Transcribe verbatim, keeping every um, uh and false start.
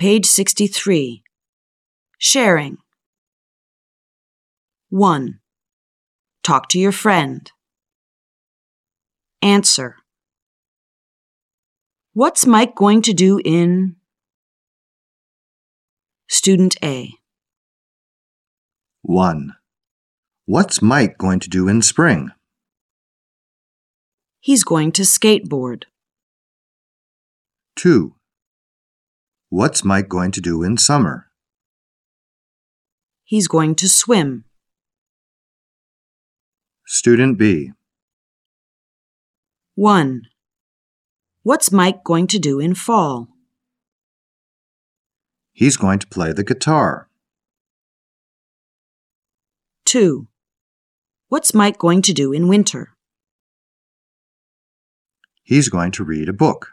Page sixty-three. Sharing. one. Talk to your friend. Answer. What's Mike going to do in? Student A. one. What's Mike going to do in spring? He's going to skateboard. two. What's Mike going to do in summer? He's going to swim. Student B. one. What's Mike going to do in fall? He's going to play the guitar. two. What's Mike going to do in winter? He's going to read a book.